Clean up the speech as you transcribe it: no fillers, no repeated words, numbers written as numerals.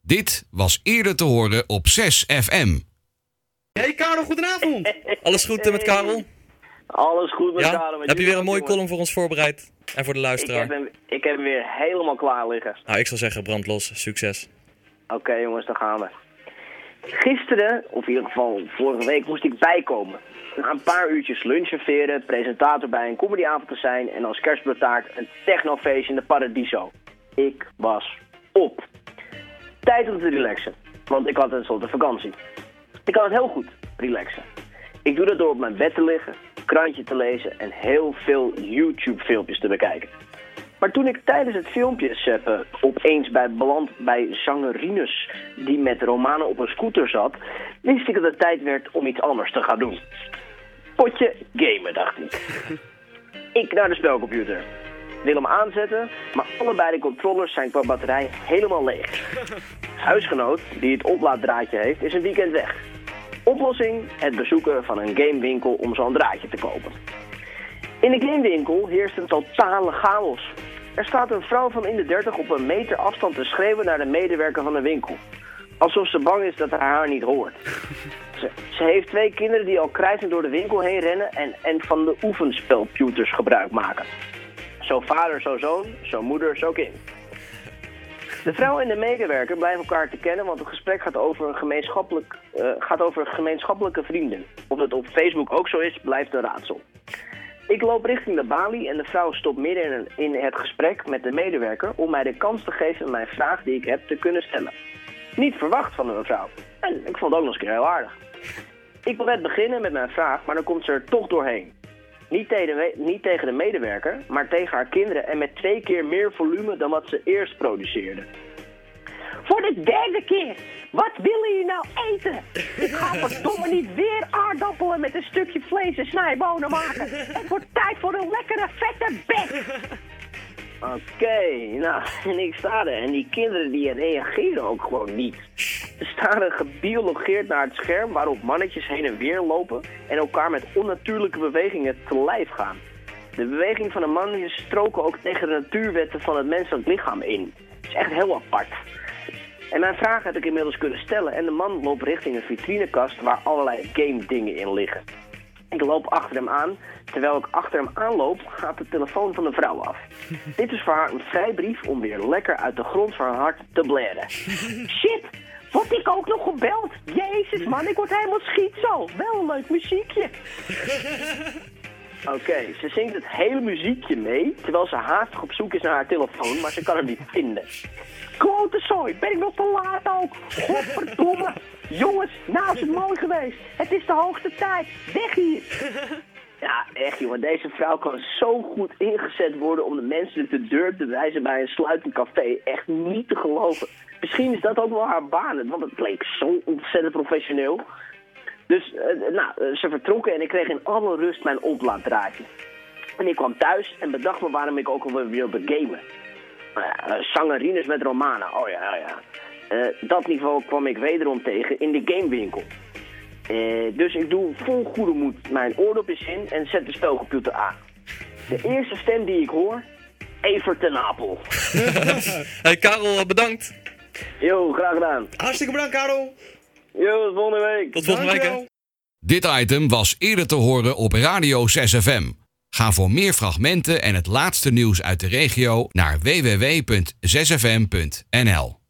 Dit was eerder te horen op 6FM. Hey Karel, goedenavond. Alles goed met Karel? Alles goed met Karel. Heb je weer een mooie column voor ons voorbereid? En voor de luisteraar? Ik heb hem weer helemaal klaar liggen. Nou, ik zou zeggen brand los. Succes. Oké, jongens, dan gaan we. Gisteren, of in ieder geval vorige week, moest ik bijkomen. Na een paar uurtjes lunchserveren, presentator bij een comedyavond te zijn en als kerstbroodtaart een technofeestje in de Paradiso. Ik was op. Tijd om te relaxen, want ik had een soort vakantie. Ik kan het heel goed, relaxen. Ik doe dat door op mijn bed te liggen, krantje te lezen en heel veel YouTube-filmpjes te bekijken. Maar toen ik tijdens het filmpje zeppen opeens beland bij zangerines die met Romana op een scooter zat, wist ik dat het tijd werd om iets anders te gaan doen. Potje gamen, dacht ik. Ik naar de spelcomputer. Wil hem aanzetten, maar allebei de controllers zijn qua batterij helemaal leeg. Huisgenoot, die het oplaaddraadje heeft, is een weekend weg. Oplossing: het bezoeken van een gamewinkel om zo'n draadje te kopen. In de gamewinkel heerst een totale chaos. Er staat een vrouw van in de 30 op een meter afstand te schreeuwen naar de medewerker van de winkel. Alsof ze bang is dat hij haar niet hoort. Ze heeft 2 kinderen die al krijzend door de winkel heen rennen en van de oefenspelcomputers gebruik maken. Zo vader, zo zoon, zo moeder, zo kind. De vrouw en de medewerker blijven elkaar te kennen, want het gesprek gaat over gemeenschappelijke vrienden. Of het op Facebook ook zo is, blijft een raadsel. Ik loop richting de balie en de vrouw stopt midden in het gesprek met de medewerker om mij de kans te geven mijn vraag die ik heb te kunnen stellen. Niet verwacht van de mevrouw. En ik vond het ook nog eens een keer heel aardig. Ik wil net beginnen met mijn vraag, maar dan komt ze er toch doorheen. Niet tegen de medewerker, maar tegen haar kinderen en met 2 keer meer volume dan wat ze eerst produceerde. Voor de 3e keer! Wat willen jullie nou eten? Ik ga verdomme niet weer aardappelen met een stukje vlees en snijbonen maken. Het wordt tijd voor een lekkere vette bek! Oké, nou, en ik sta er en die kinderen die reageren ook gewoon niet. Ze staren gebiologeerd naar het scherm waarop mannetjes heen en weer lopen en elkaar met onnatuurlijke bewegingen te lijf gaan. De bewegingen van de mannetjes stroken ook tegen de natuurwetten van het menselijk lichaam in. Het is echt heel apart. En mijn vraag heb ik inmiddels kunnen stellen en de man loopt richting een vitrinekast waar allerlei game dingen in liggen. Ik loop achter hem aan. Terwijl ik achter hem aanloop, gaat de telefoon van de vrouw af. Dit is voor haar een vrijbrief om weer lekker uit de grond van haar hart te blaren. Shit, word ik ook nog gebeld? Jezus man, ik word helemaal schietzo. Wel een leuk muziekje. Oké, ze zingt het hele muziekje mee, terwijl ze haastig op zoek is naar haar telefoon, maar ze kan hem niet vinden. Klote zooi, ben ik nog te laat ook? Godverdomme. Jongens, nou is het mooi geweest. Het is de hoogste tijd. Weg hier. Ja, echt jongen. Deze vrouw kan zo goed ingezet worden om de mensen de deur te wijzen bij een sluitend café. Echt niet te geloven. Misschien is dat ook wel haar baan, want het bleek zo ontzettend professioneel. Dus, ze vertrokken en ik kreeg in alle rust mijn oplaaddraadje. En ik kwam thuis en bedacht me waarom ik ook alweer wilde gamen. Zangerines met Romana, oh ja. Dat niveau kwam ik wederom tegen in de gamewinkel. Dus ik doe vol goede moed mijn oordopjes in en zet de spelcomputer aan. De eerste stem die ik hoor, Evert ten Apel. Hey Karel, bedankt. Yo, graag gedaan. Hartstikke bedankt, Karel. Yo, tot volgende week. Tot volgende week, hè. Dit item was eerder te horen op Radio 6FM. Ga voor meer fragmenten en het laatste nieuws uit de regio naar www.6fm.nl.